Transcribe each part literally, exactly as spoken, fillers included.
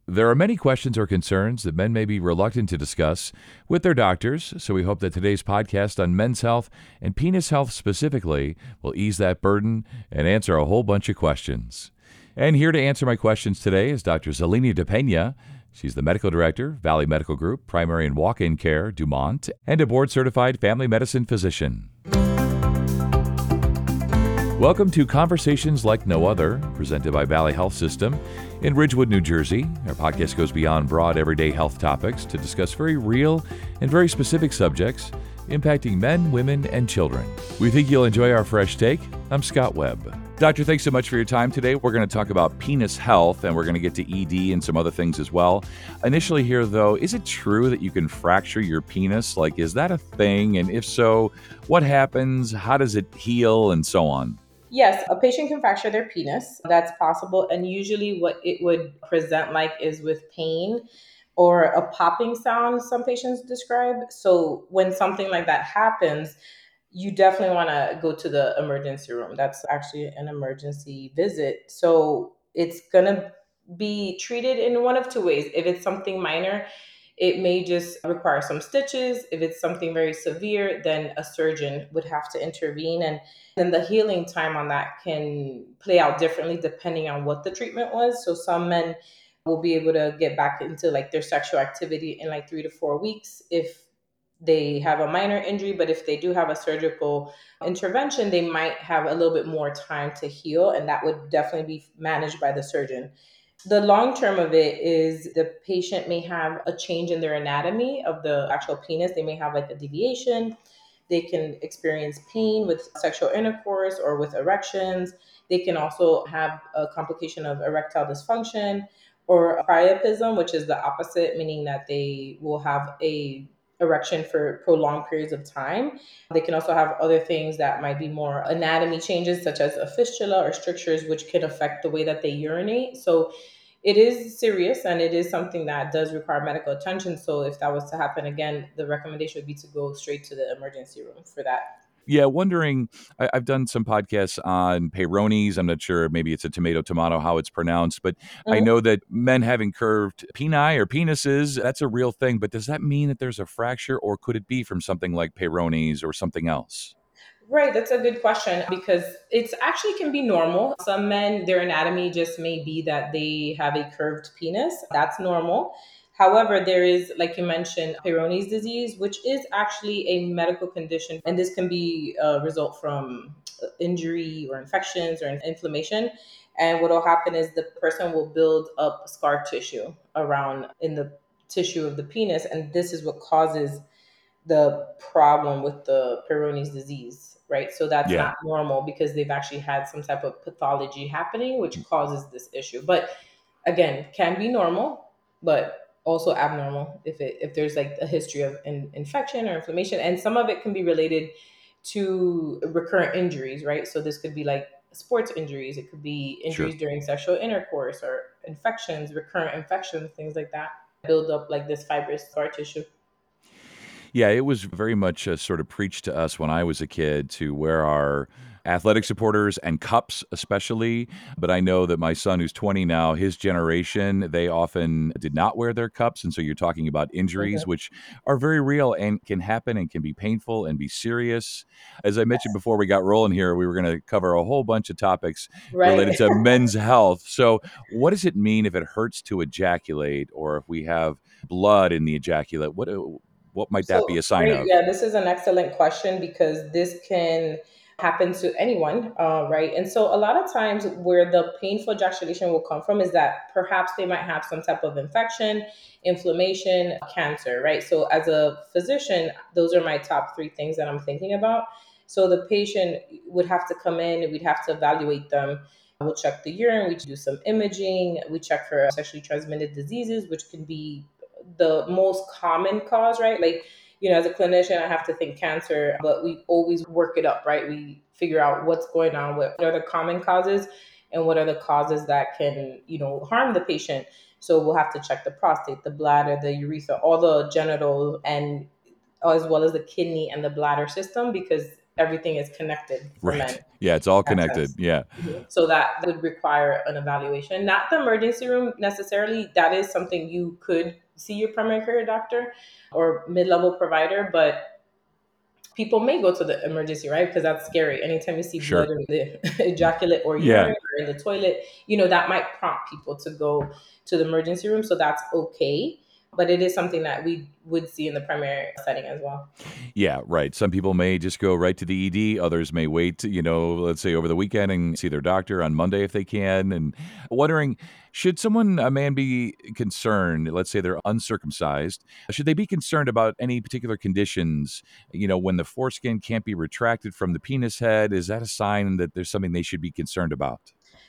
There are many questions or concerns that men may be reluctant to discuss with their doctors, so we hope that today's podcast on men's health and penis health specifically will ease that burden and answer a whole bunch of questions. And here to answer my questions today is Doctor Zelina DePena. She's the medical director, Valley Medical Group, primary and walk-in care, Dumont, and a board-certified family medicine physician. Welcome to Conversations Like No Other, presented by Valley Health System in Ridgewood, New Jersey. Our podcast goes beyond broad everyday health topics to discuss very real and very specific subjects impacting men, women, and children. We think you'll enjoy our fresh take. I'm Scott Webb. Doctor, thanks so much for your time today. We're going to talk about penis health, and we're going to get to E D and some other things as well. Initially here, though, is it true that you can fracture your penis? Like, is that a thing? And if so, what happens? How does it heal? And so on. Yes, a patient can fracture their penis. That's possible. And usually what it would present like is with pain or a popping sound, some patients describe. So when something like that happens, you definitely want to go to the emergency room. That's actually an emergency visit. So it's going to be treated in one of two ways. If it's something minor, it may just require some stitches. If it's something very severe, then a surgeon would have to intervene. And then the healing time on that can play out differently depending on what the treatment was. So some men will be able to get back into like their sexual activity in like three to four weeks if they have a minor injury. But if they do have a surgical intervention, they might have a little bit more time to heal. And that would definitely be managed by the surgeon. The long term of it is the patient may have a change in their anatomy of the actual penis. They may have like a deviation. They can experience pain with sexual intercourse or with erections. They can also have a complication of erectile dysfunction or priapism, which is the opposite, meaning that they will have a erection for prolonged periods of time. They can also have other things that might be more anatomy changes, such as a fistula or strictures, which can affect the way that they urinate. So it is serious and it is something that does require medical attention. So if that was to happen again, the recommendation would be to go straight to the emergency room for that. Yeah, wondering, I, I've done some podcasts on Peyronie's. I'm not sure, maybe it's a tomato, tomato, how it's pronounced, but I Mhm. know that men having curved peni or penises, that's a real thing. But does that mean that there's a fracture, or could it be from something like Peyronie's or something else? Right, that's a good question because it's actually can be normal. Some men, their anatomy just may be that they have a curved penis. That's normal. However, there is, like you mentioned, Peyronie's disease, which is actually a medical condition, and this can be a result from injury or infections or inflammation. And what will happen is the person will build up scar tissue around in the tissue of the penis, and this is what causes the problem with the Peyronie's disease, right? So that's Yeah. not normal because they've actually had some type of pathology happening, which causes this issue. But again, can be normal, but also abnormal if it if there's like a history of in, infection or inflammation, and some of it can be related to recurrent injuries, right? So this could be like sports injuries, it could be Sure. injuries during sexual intercourse or infections, recurrent infections, things like that build up like this fibrous scar tissue. Yeah, it was very much uh, sort of preached to us when I was a kid to wear our athletic supporters and cups, especially. But I know that my son, who's twenty now, his generation, they often did not wear their cups. And so you're talking about injuries, Mhm. which are very real and can happen and can be painful and be serious. As I mentioned before we got rolling here, we were going to cover a whole bunch of topics Right. related to men's health. So, what does it mean if it hurts to ejaculate or if we have blood in the ejaculate? What what might that be So a sign great. of? Yeah, this is an excellent question because this can happen to anyone, uh, right? And so a lot of times where the painful ejaculation will come from is that perhaps they might have some type of infection, inflammation, cancer, right? So as a physician, those are my top three things that I'm thinking about. So the patient would have to come in and we'd have to evaluate them. We'll check the urine, we do some imaging, we check for sexually transmitted diseases, which can be the most common cause, right? Like, you know, as a clinician, I have to think cancer, but we always work it up, right? We figure out what's going on, what are the common causes, and what are the causes that can, you know, harm the patient. So we'll have to check the prostate, the bladder, the urethra, all the genital, and as well as the kidney and the bladder system, because everything is connected for men. Right. Yeah, it's all That connected. sense. Yeah. Mhm. So that would require an evaluation. Not the emergency room necessarily. That is something you could see your primary care doctor or mid-level provider, but people may go to the emergency, right? Because that's scary. Anytime you see blood Sure. in the ejaculate or Yeah. urine or in the toilet, you know, that might prompt people to go to the emergency room. So that's okay. But it is something that we would see in the primary setting as well. Yeah, right. Some people may just go right to the E D. Others may wait, you know, let's say over the weekend and see their doctor on Monday if they can. And wondering, should someone, a man, be concerned? Let's say they're uncircumcised. Should they be concerned about any particular conditions? You know, when the foreskin can't be retracted from the penis head, is that a sign that there's something they should be concerned about?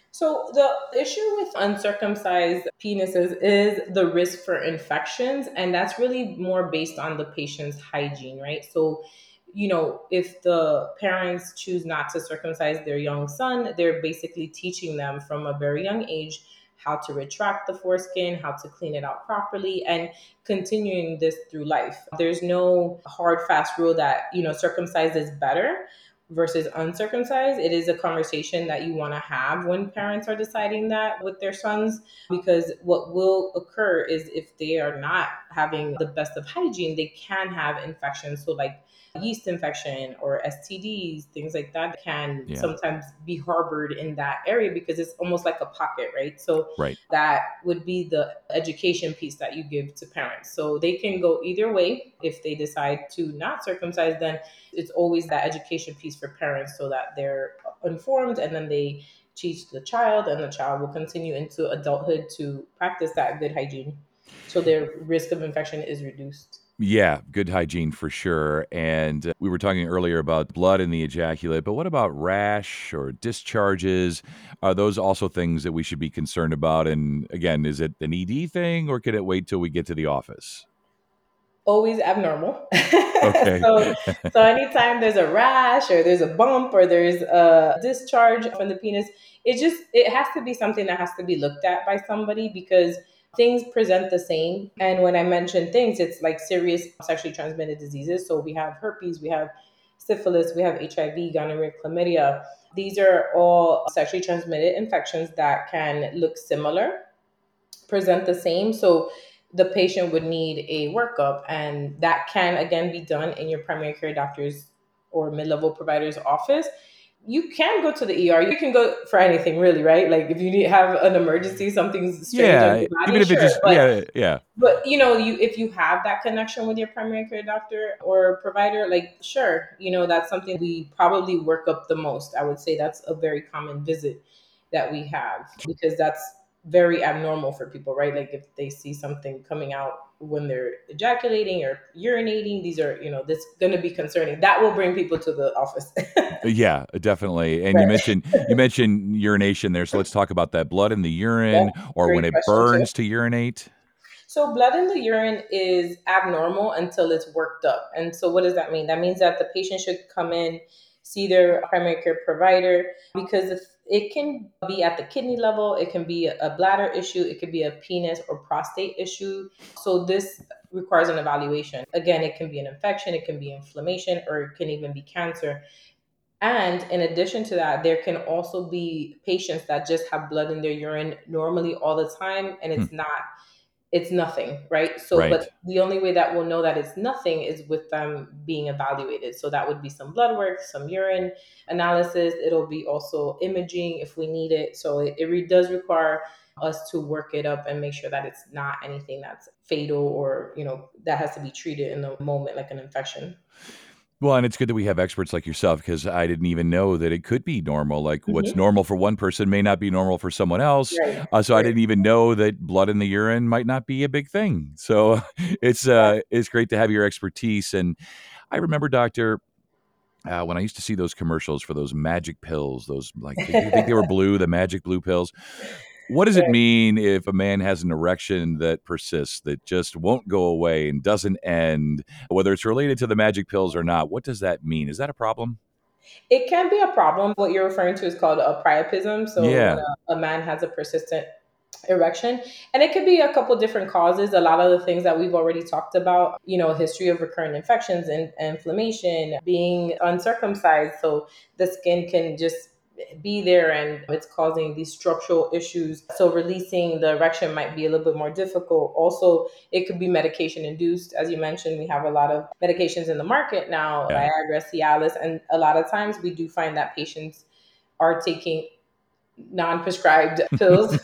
So the issue with uncircumcised penises is the risk for infections, and that's really more based on the patient's hygiene, right? So, you know, if the parents choose not to circumcise their young son, they're basically teaching them from a very young age how to retract the foreskin, how to clean it out properly, and continuing this through life. There's no hard, fast rule that, you know, circumcised is better versus uncircumcised. It is a conversation that you want to have when parents are deciding that with their sons, because what will occur is if they are not having the best of hygiene, they can have infections. So, like yeast infection or S T Ds, things like that can Yeah, sometimes be harbored in that area because it's almost like a pocket, right? So, right. that would be the education piece that you give to parents. So, they can go either way. If they decide to not circumcise, then it's always that education piece for parents so that they're informed and then they teach the child and the child will continue into adulthood to practice that good hygiene so their risk of infection is reduced. Yeah, good hygiene for sure. And uh, we were talking earlier about blood in the ejaculate, but what about rash or discharges? Are those also things that we should be concerned about? And again, is it an E D thing or can it wait till we get to the office? Always abnormal. Okay. so so anytime there's a rash or there's a bump or there's a discharge from the penis, it just it has to be something that has to be looked at by somebody because things present the same. And when I mention things, it's like serious sexually transmitted diseases. So we have herpes, we have syphilis, we have H I V, gonorrhea, chlamydia. These are all sexually transmitted infections that can look similar, present the same. So the patient would need a workup, and that can again be done in your primary care doctor's or mid-level provider's office. You can go to the E R. You can go for anything, really, right? Like if you need have an emergency, something's strange on Yeah, your even body, if it sure. just, But yeah, yeah. but you know, you if you have that connection with your primary care doctor or provider, like sure, you know, that's something we probably work up the most. I would say that's a very common visit that we have because that's very abnormal for people, right? Like if they see something coming out when they're ejaculating or urinating, these are, you know, this going to be concerning. That will bring people to the office. Yeah, definitely. And you Right. mentioned you mentioned urination there, so let's talk about that. Blood in the Yep. urine or when Great it question too. burns to urinate. So blood in the urine is abnormal until it's worked up. And so what does that mean? That means that the patient should come in, see their primary care provider because if it can be at the kidney level, it can be a bladder issue, it could be a penis or prostate issue. So this requires an evaluation. Again, it can be an infection, it can be inflammation, or it can even be cancer. And in addition to that, there can also be patients that just have blood in their urine normally all the time and Hmm, it's not it's nothing, right? So, but right. the only way that we'll know that it's nothing is with them being evaluated. So that would be some blood work, some urine analysis. It'll be also imaging if we need it. So it, it re- does require us to work it up and make sure that it's not anything that's fatal or, you know, that has to be treated in the moment like an infection. Well, and it's good that we have experts like yourself because I didn't even know that it could be normal. Like what's Hmm. normal for one person may not be normal for someone else. Right, Uh, so I right. didn't even know that blood in the urine might not be a big thing. So it's uh, it's great to have your expertise. And I remember, doctor, uh, when I used to see those commercials for those magic pills, those like I think they were blue, the magic blue pills. What does it Right. mean if a man has an erection that persists, that just won't go away and doesn't end, whether it's related to the magic pills or not? What does that mean? Is that a problem? It can be a problem. What you're referring to is called a priapism. So when Yeah. a, a man has a persistent erection. And it could be a couple different causes. A lot of the things that we've already talked about, you know, history of recurrent infections and inflammation, being uncircumcised. So the skin can just be there and it's causing these structural issues. So releasing the erection might be a little bit more difficult. Also, it could be medication induced. As you mentioned, we have a lot of medications in the market now, Yeah. Viagra, Cialis, and a lot of times we do find that patients are taking non-prescribed pills.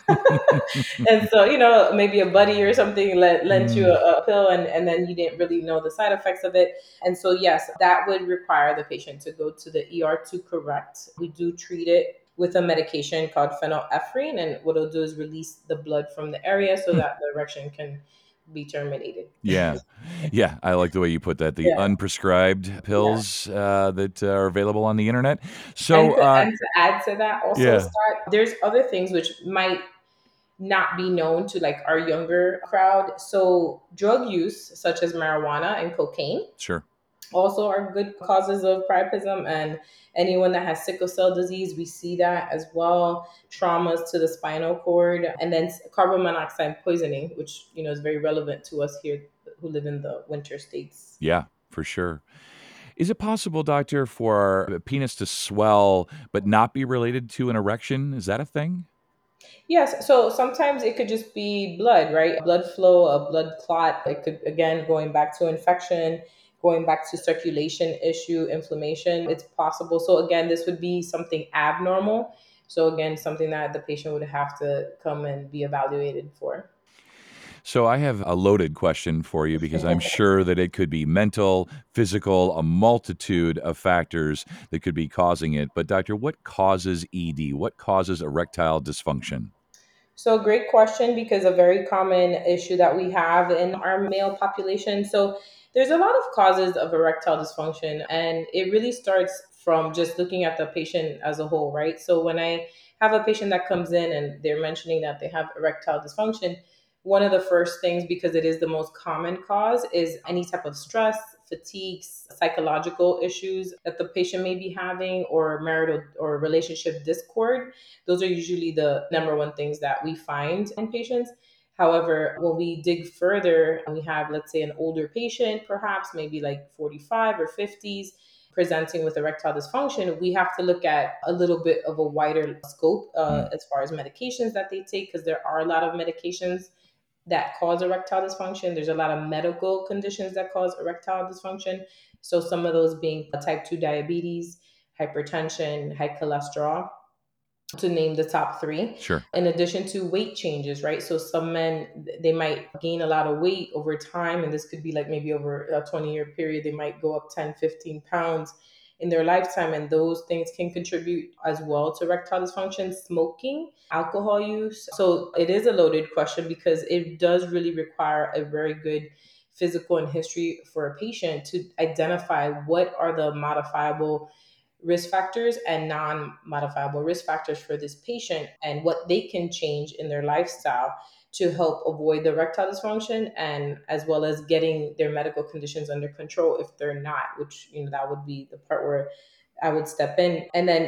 And so, you know, maybe a buddy or something lent, lent you Mm, a, a pill and, and then you didn't really know the side effects of it. And so, yes, that would require the patient to go to the E R to correct. We do treat it with a medication called phenylephrine. And what it'll do is release the blood from the area so hmm. that the erection can be terminated. Yeah. Yeah. I like the way you put that. The Yeah. unprescribed Yeah. pills uh, that are available on the internet. And So, to, uh, and to add to that also, yeah, Scott, there's other things which might not be known to like our younger crowd. So drug use such as marijuana and cocaine sure. also are good causes of priapism, and anyone that has sickle cell disease, we see that as well. Traumas to the spinal cord, and then carbon monoxide poisoning, which you know is very relevant to us here who live in the winter states. Yeah, for sure. Is it possible, doctor, for a penis to swell but not be related to an erection? Is that a thing? Yes, so sometimes it could just be blood, right? Blood flow, a blood clot. It could, again, going back to infection, going back to circulation issue, inflammation. It's possible. So, again, this would be something abnormal. So, again, something that the patient would have to come and be evaluated for. So I have a loaded question for you because I'm sure that it could be mental, physical, a multitude of factors that could be causing it. But doctor, what causes E D? What causes erectile dysfunction? So, great question because a very common issue that we have in our male population. So, there's a lot of causes of erectile dysfunction, and it really starts from just looking at the patient as a whole, right? So, when I have a patient that comes in and they're mentioning that they have erectile dysfunction, one of the first things, because it is the most common cause, is any type of stress, fatigues, psychological issues that the patient may be having, or marital or relationship discord. Those are usually the number one things that we find in patients. However, when we dig further, we have, let's say, an older patient, perhaps maybe like forty-five or fifties, presenting with erectile dysfunction, we have to look at a little bit of a wider scope uh, Hmm. as far as medications that they take, because there are a lot of medications that cause erectile dysfunction. There's a lot of medical conditions that cause erectile dysfunction. So, some of those being type two diabetes, hypertension, high cholesterol, to name the top three. Sure. In addition to weight changes, right? So some men, they might gain a lot of weight over time, and this could be like maybe over a twenty year period, they might go up ten, fifteen pounds in their lifetime, and those things can contribute as well to erectile dysfunction. Smoking, alcohol use. So it is a loaded question because it does really require a very good physical and history for a patient to identify what are the modifiable risk factors and non-modifiable risk factors for this patient, and what they can change in their lifestyle to help avoid the erectile dysfunction, and as well as getting their medical conditions under control if they're not, which you know that would be the part where I would step in. And then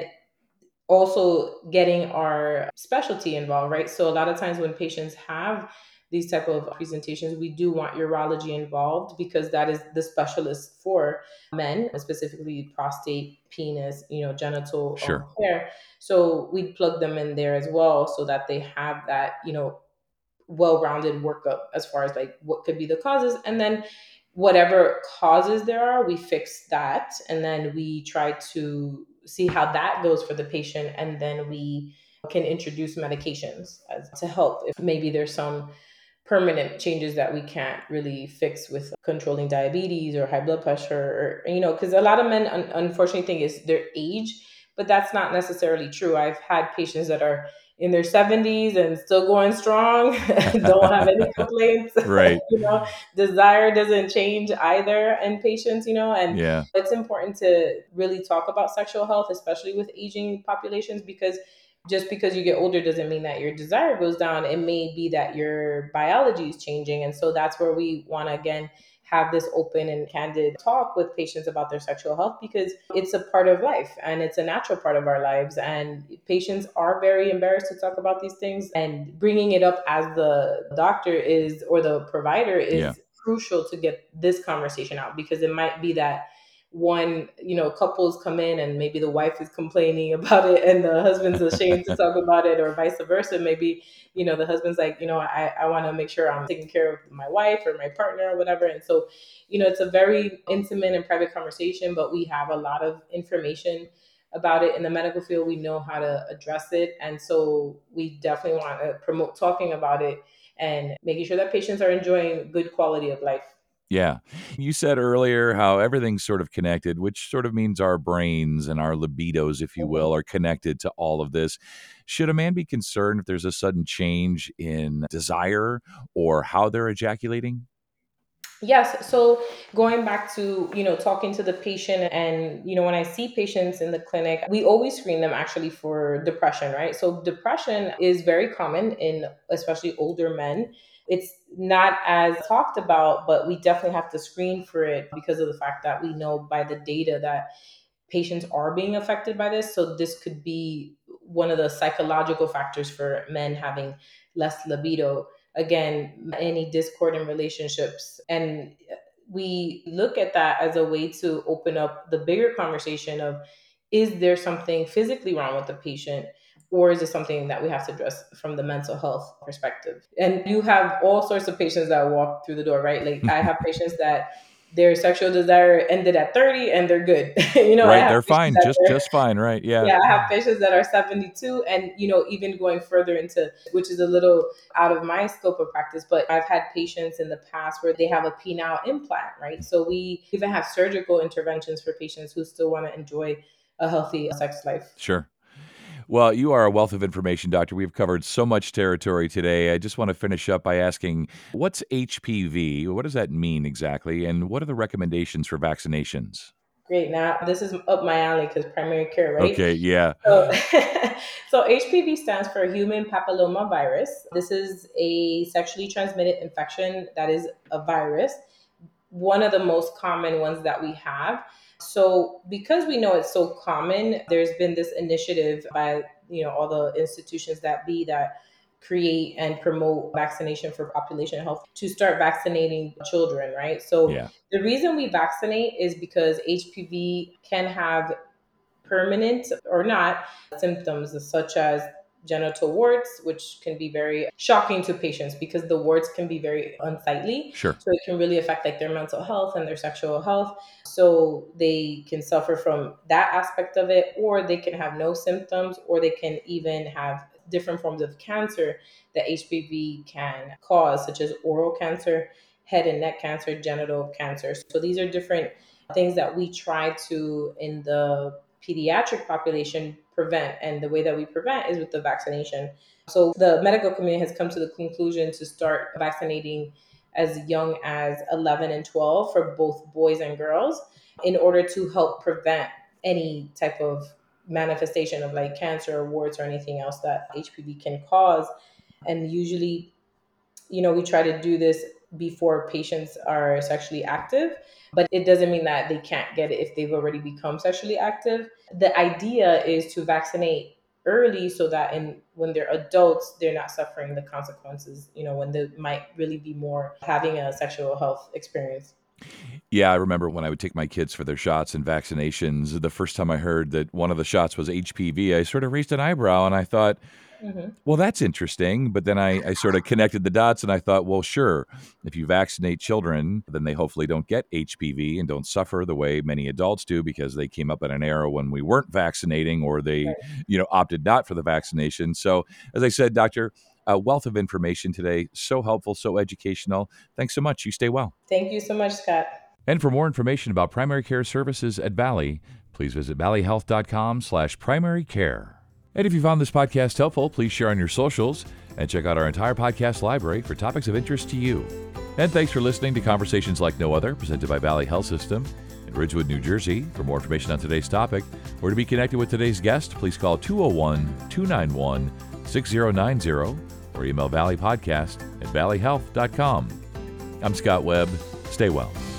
also getting our specialty involved, right? So a lot of times when patients have these type of presentations, we do want urology involved because that is the specialist for men, specifically prostate, penis, you know, genital um, Sure. care. So we plug them in there as well so that they have that, you know, well-rounded workup as far as like what could be the causes, and then whatever causes there are, we fix that, and then we try to see how that goes for the patient, and then we can introduce medications as, to help if maybe there's some permanent changes that we can't really fix with controlling diabetes or high blood pressure, or you know, because a lot of men un- unfortunately think it's their age, but that's not necessarily true. I've had patients that are in their seventies and still going strong, don't have any complaints. Right. You know, desire doesn't change either in patients, you know, and Yeah. it's important to really talk about sexual health, especially with aging populations, because just because you get older doesn't mean that your desire goes down. It may be that your biology is changing. And so that's where we want to, again, have this open and candid talk with patients about their sexual health, because it's a part of life and it's a natural part of our lives. And patients are very embarrassed to talk about these things, and bringing it up as the doctor is, or the provider is, Yeah. crucial to get this conversation out, because it might be that one, you know, couples come in and maybe the wife is complaining about it and the husband's ashamed to talk about it, or vice versa. Maybe, you know, the husband's like, you know, I, I want to make sure I'm taking care of my wife or my partner or whatever. And so, you know, it's a very intimate and private conversation, but we have a lot of information about it in the medical field. We know how to address it. And so we definitely want to promote talking about it and making sure that patients are enjoying good quality of life. Yeah. You said earlier how everything's sort of connected, which sort of means our brains and our libidos, if you will, are connected to all of this. Should a man be concerned if there's a sudden change in desire or how they're ejaculating? Yes. So going back to, you know, talking to the patient, and, you know, when I see patients in the clinic, we always screen them actually for depression, right? So depression is very common in especially older men. It's not as talked about, but we definitely have to screen for it because of the fact that we know by the data that patients are being affected by this. So this could be one of the psychological factors for men having less libido. Again, any discord in relationships. And we look at that as a way to open up the bigger conversation of, is there something physically wrong with the patient? Or is it something that we have to address from the mental health perspective? And you have all sorts of patients that walk through the door, right? Like I have patients that their sexual desire ended at thirty and they're good. you know, I Right. have They're patients fine. that Just they're just fine. Right. Yeah. yeah, I have patients that are seventy-two, and, you know, even going further into, which is a little out of my scope of practice, but I've had patients in the past where they have a penile implant, right? So we even have surgical interventions for patients who still want to enjoy a healthy sex life. Sure. Well, you are a wealth of information, Doctor. We've covered so much territory today. I just want to finish up by asking, what's H P V? What does that mean exactly? And what are the recommendations for vaccinations? Great. Now, this is up my alley because primary care, right? Okay, yeah, So, so H P V stands for human papilloma virus. This is a sexually transmitted infection that is a virus, one of the most common ones that we have. So because we know it's so common, there's been this initiative by, you know, all the institutions that be that create and promote vaccination for population health to start vaccinating children, right? So yeah, the reason we vaccinate is because H P V can have permanent or not symptoms such as genital warts, which can be very shocking to patients because the warts can be very unsightly. sure. So it can really affect like their mental health and their sexual health. So they can suffer from that aspect of it, or they can have no symptoms, or they can even have different forms of cancer that H P V can cause, such as oral cancer, head and neck cancer, genital cancer. So these are different things that we try to, in the pediatric population, prevent. And the way that we prevent is with the vaccination. So the medical community has come to the conclusion to start vaccinating as young as eleven and twelve for both boys and girls in order to help prevent any type of manifestation of like cancer or warts or anything else that H P V can cause. And usually, you know, we try to do this before patients are sexually active, but it doesn't mean that they can't get it if they've already become sexually active. The idea is to vaccinate early so that in when they're adults, they're not suffering the consequences, you know, when they might really be more having a sexual health experience. Yeah, I remember when I would take my kids for their shots and vaccinations, the first time I heard that one of the shots was H P V, I sort of raised an eyebrow and I thought, Hmm. well, that's interesting. But then I, I sort of connected the dots and I thought, well, sure, if you vaccinate children, then they hopefully don't get H P V and don't suffer the way many adults do because they came up in an era when we weren't vaccinating or they, Right. you know, opted not for the vaccination. So, as I said, Doctor, a wealth of information today. So helpful, so educational. Thanks so much. You stay well. Thank you so much, Scott. And for more information about primary care services at Valley, please visit valleyhealth.com slash primary care. And if you found this podcast helpful, please share on your socials and check out our entire podcast library for topics of interest to you. And thanks for listening to Conversations Like No Other, presented by Valley Health System in Ridgewood, New Jersey. For more information on today's topic or to be connected with today's guest, please call two oh one, two nine one, six oh nine oh or email valleypodcast at valleyhealth dot com. I'm Scott Webb. Stay well.